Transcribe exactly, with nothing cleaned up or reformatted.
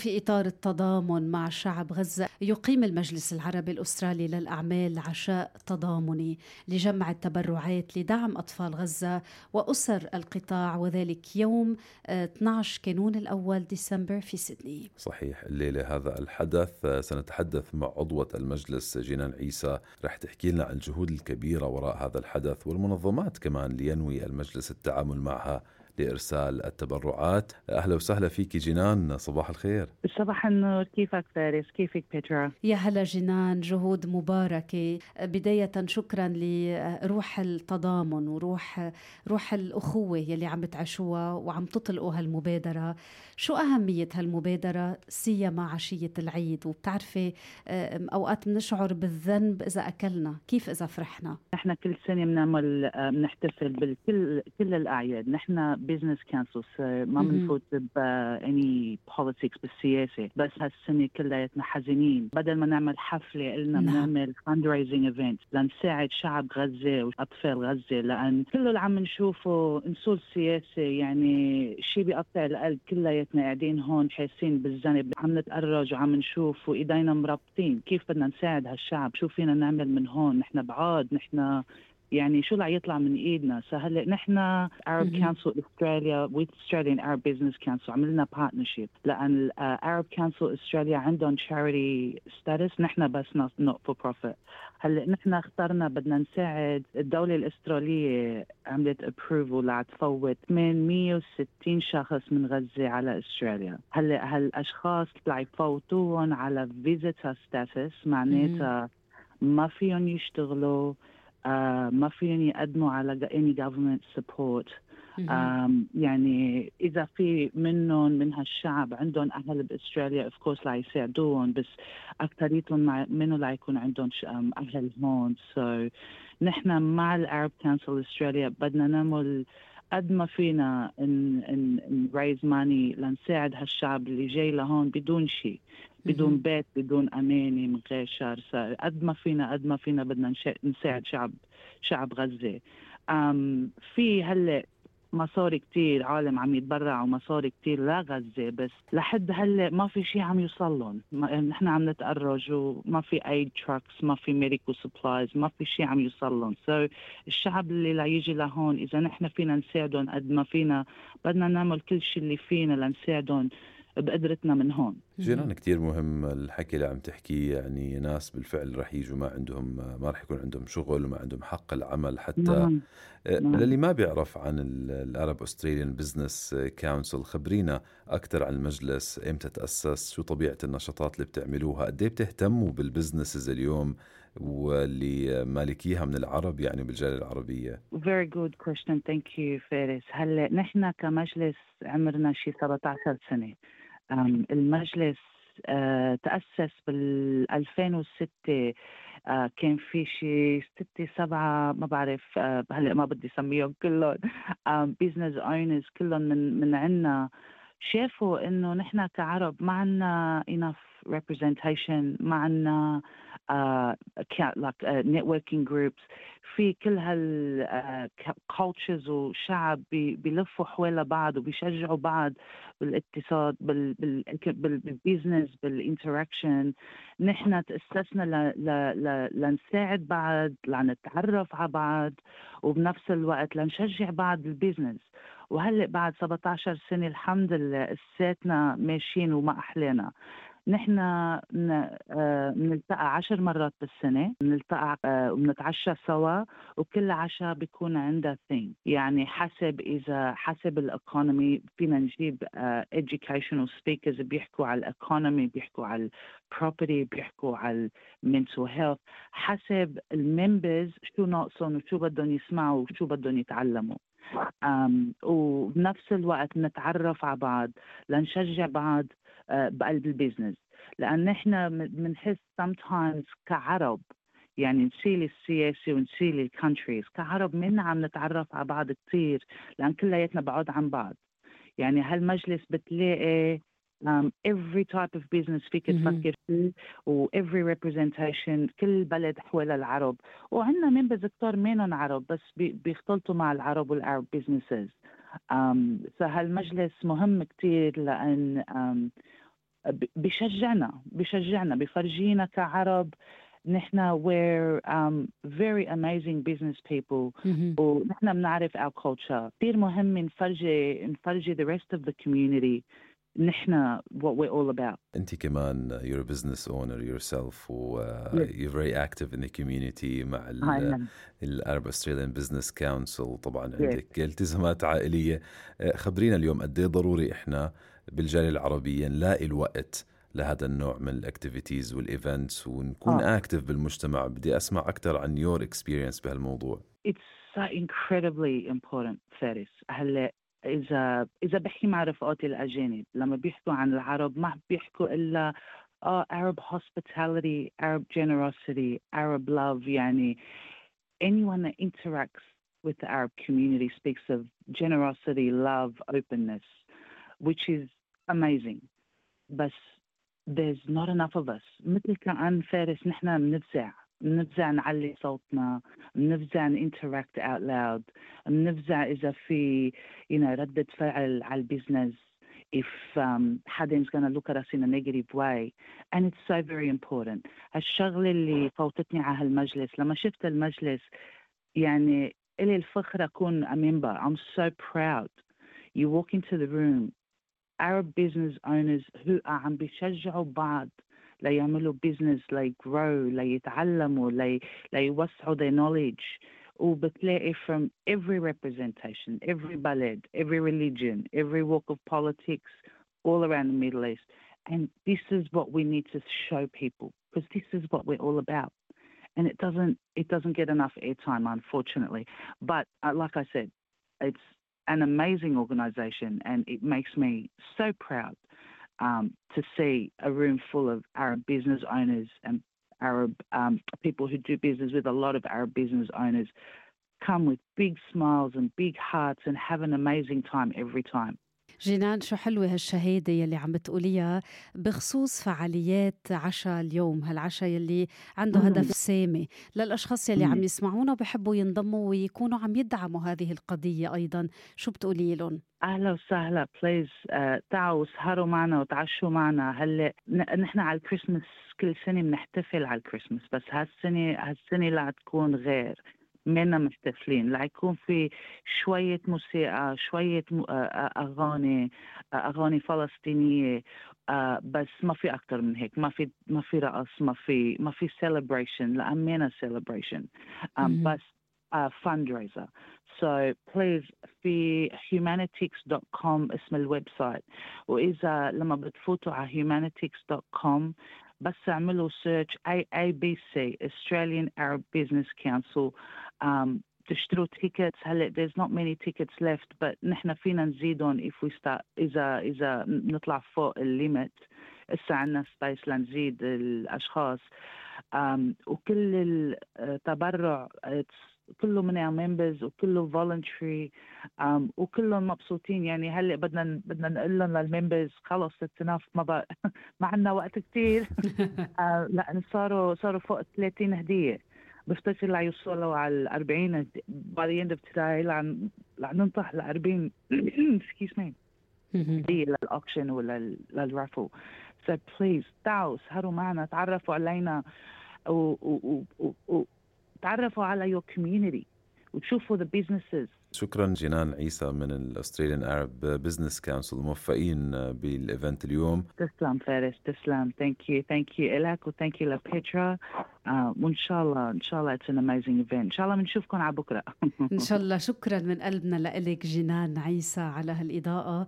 في إطار التضامن مع شعب غزة، يقيم المجلس العربي الأسترالي للأعمال عشاء تضامني لجمع التبرعات لدعم أطفال غزة وأسر القطاع، وذلك يوم اثني عشر كانون الأول ديسمبر في سيدني. صحيح، الليلة هذا الحدث سنتحدث مع عضوة المجلس جنان عيسى، رح تحكي لنا عن الجهود الكبيرة وراء هذا الحدث والمنظمات كمان لينوي المجلس التعامل معها لإرسال التبرعات. أهلا وسهلا فيك جنان، صباح الخير. صباح النور، كيفك فارس؟ كيفك بيترا؟ يا هلا جنان، جهود مباركة. بداية شكرا لروح التضامن وروح روح الأخوة يلي عم بتعيشوها وعم تطلقوا هالمبادرة. شو أهمية هالمبادرة سيما عشية العيد؟ وبتعرفي أوقات بنشعر بالذنب إذا أكلنا، كيف إذا فرحنا؟ نحن كل سنة بنعمل بنحتفل بكل كل الأعياد. نحن بيزنس كانسل، ما بنفوت بأني بوليتكس بالسياسة، بس هالسنة كلياتنا حزينين. بدل ما نعمل حفلة قلنا بنعمل fundraising event لنساعد شعب غزة وأطفال غزة، لأن كله اللي عم نشوفه نسول السياسة يعني شيء بيقطع القلب. كلياتنا قاعدين هون حاسين بالذنب، عم نتأرج وعم نشوف وإيدينا مربطين. كيف بدنا نساعد هالشعب؟ شو فينا نعمل من هون؟ نحن بعاد، نحن يعني شو اللي يطلع من ايدنا؟ سهل نحن Arab Council Australia with Australian Arab Business Council عملنا partnership، لأن Arab Council Australia عندهم charity status، نحن بس not for profit. هلا نحن اخترنا بدنا نساعد. الدولة الأسترالية عملت approval لتفوت ثمانمية وستين شخص من غزة على أستراليا. هلا هالأشخاص اللي يفوتوهم على visitor status معناتها ما فيهم يشتغلوا، Uh, ما فيهم يقدموا على any government support. um, يعني إذا في منهم من هالشعب عندهم أهل بأستراليا of course لا يساعدوهم، بس أكتريتهم منهم لا يكون عندهم أهل هون. so نحن مع العرب كانسل أستراليا بدنا نعمل قد ما فينا ان ان ان raise money لنساعد هالشعب اللي جاي لهون بدون شيء، بدون بيت، بدون أمانة، من غير شر. قد ما فينا قد ما فينا بدنا نساعد شعب شعب غزة. أم في هلا مصاري كتير، عالم عم يتبرعوا مصاري كتير لغزة، بس لحد هلا ما في شيء عم يوصلهم. نحن عم نتأرج وما في أي تراكس، ما في ميديكال سبلايز، ما في شيء عم يوصلهم. so الشعب اللي لا يجي لهون إذا نحن فينا نساعدهم قد ما فينا بدنا نعمل كل شيء اللي فينا لنساعدهم بقدرتنا من هون. جيران كتير مهم الحكي اللي عم تحكيه، يعني ناس بالفعل رح يجوا ما عندهم ما رح يكون عندهم شغل وما عندهم حق العمل حتى. نعم. نعم. للي ما بيعرف عن العرب أستراليان بزنس كونسل، خبرينا أكتر عن المجلس، إمتى تأسس، شو طبيعة النشاطات اللي بتعملوها، قد ايه بتهتموا بالبزنسز اليوم واللي مالكيها من العرب يعني بالجالية العربية؟ Very good question, thank you فارس. هلا نحن كمجلس عمرنا شي سبعة عشر سنة. المجلس uh, تأسس بال ألفين وستة. uh, كان في شي ستة سبعة ما بعرف، uh, هلا ما بدي سميهم كلهم um, business owners كلهم من من عنا شافوا إنه نحن كعرب ما عنا enough representation، ما عنا uh, like uh, networking groups في كل هال uh, cultures وشعب بي, بيلفوا حول بعض وبيشجعوا بعض بالاقتصاد بال, بال, بال, بالبيزنس بالانتراكشن. نحن تأسسنا ل, ل, ل, لنساعد بعض، لنتعرف على بعض، وبنفس الوقت لنشجع بعض بالبيزنس. وهلأ بعد سبعة عشر سنة الحمد لله اساتنا ماشيين وما أحلانا. نحن بنلتقى عشر مرات بالسنة، بنلتقى وبنتعشى سوا، وكل عشاء بيكون عندها ثيم، يعني حسب إذا حسب الإقونومي فينا نجيب uh, educational speakers بيحكوا على الإقونومي، بيحكوا على البروبرتي، بيحكوا على mental health، حسب الممبرز شو ناقصهم وشو بدهم يسمعوا وشو بدهم يتعلموا. Um, وبنفس الوقت نتعرف على بعض لنشجع بعض uh, بقلب البيزنس، لأن نحن بنحس sometimes كعرب يعني نشيل السياسي ونشيل الكونتريز، كعرب منا عم نتعرف على بعض كتير لأن كلياتنا بعاد عن بعض. يعني هالمجلس بتلاقي Um, every type of business فيك تفكر فيه، و every representation كل بلد حول العرب، وعندنا members كتار منهم عرب بس بي بيختلطوا مع العرب والعرب businesses. um, فهالمجلس مهم كتير لأن um, بشجعنا بشجعنا بفرجينا كعرب نحن we're um, very amazing business people ونحن بنعرف our culture. كثير مهم نفرجي نفرجي the rest of the community نحن what we're all about. أنت كمان you're a business owner yourself و uh, yes. you're very active in the community مع ال Arab Australian Business Council. طبعا عندك yes. التزامات عائلية. خبرينا اليوم قد ايه ضروري إحنا بالجالية العربية نلاقي الوقت لهذا النوع من الاكتيفيتيز والايفنتس ونكون اكتف آه. بالمجتمع. بدي اسمع اكثر عن your experience بهالموضوع. It's so incredibly important فارس. هلا اذا اذا بحكي مع رفقاتي الاجانب لما بيحكوا عن العرب ما بيحكوا الا اه Arab hospitality, Arab generosity, Arab love. يعني anyone that interacts with the Arab community speaks of generosity, love, openness, which is amazing. بس there's not enough of us. مثل كأن فارس نحن بنفزع بنفزع نعلي صوتنا، بنفزع interact out loud، بنفزع إذا في you know ردة فعل على البيزنس if um, حدا is going to look at us in a negative way. And it's so very important. هالشغلة اللي فوتتني على هالمجلس لما شفت المجلس يعني إلي الفخر أكون a member. I'm so proud. You walk into the room, Arab business owners who are عم بيشجعوا بعض ليعملوا business, لي grow, ليتعلموا, لي ليوسعوا their knowledge. وبتلاقي from every representation, every بلد, every religion, every walk of politics, all around the Middle East. And this is what we need to show people, because this is what we're all about. And it doesn't it doesn't get enough airtime, unfortunately. But uh, like I said, it's an amazing organization, and it makes me so proud um, to see a room full of Arab business owners and Arab um, people who do business with a lot of Arab business owners come with big smiles and big hearts and have an amazing time every time. جينان، شو حلوة هالشهادة يلي عم بتقوليها بخصوص فعاليات عشاء اليوم، هالعشاء يلي عنده هدف سامي للأشخاص يلي عم يسمعونا وبحبوا ينضموا ويكونوا عم يدعموا هذه القضية أيضا. شو بتقولي لهم؟ أهلا وسهلا. بليز uh, تعالوا سهروا معنا وتعشوا معنا. هلا نحن على الكريسماس كل سنة بنحتفل على الكريسماس، بس هالسنة هالسنة لا تكون غير. منا محتفلين لا يكون في شوية موسيقى، شوية أغاني أغاني فلسطينية، بس ما في أكتر من هيك. ما في ما في رقص، ما في ما في celebration. لا أمينا celebration um, بس uh, fundraiser. So please في humanitix dot com اسم الويب سايت. وإذا لما بتفوتوا على humanitix dot com بس اعملوا search A A B C Australian Arab Business Council um, تشتروا tickets. هلا there's not many tickets left, but نحن فينا نزيدهم if we start إذا إذا نطلع فوق الليمت. إسا عنا space لنزيد الأشخاص um, وكل التبرع كله من our members وكله voluntary um, وكلهم مبسوطين. يعني هلا بدنا بدنا نقول لهم للممبرز خلص اتناف ما بقى ما عندنا وقت كتير. uh, لأن صاروا صاروا فوق ثلاثين هدية. بفتكر لا يوصلوا على أربعين by the end of today. لعن لعن ننطح لأربعين excuse me هدية للأوكشن ولا للرافل. so please تعالوا سهروا معنا، تعرفوا علينا و و و و تعرفوا على your community وتشوفوا the businesses. شكرا جينان عيسى من الأستراليان Arab Business Council. موفقين بالإيفنت اليوم. تسلم فارس، تسلم. thank you thank you إلك و thank you لبيترا. آه وإن شاء الله إن شاء الله it's an amazing event. إن شاء الله بنشوفكم على بكرة. إن شاء الله. شكرا من قلبنا لإلك جينان عيسى على هالإضاءة.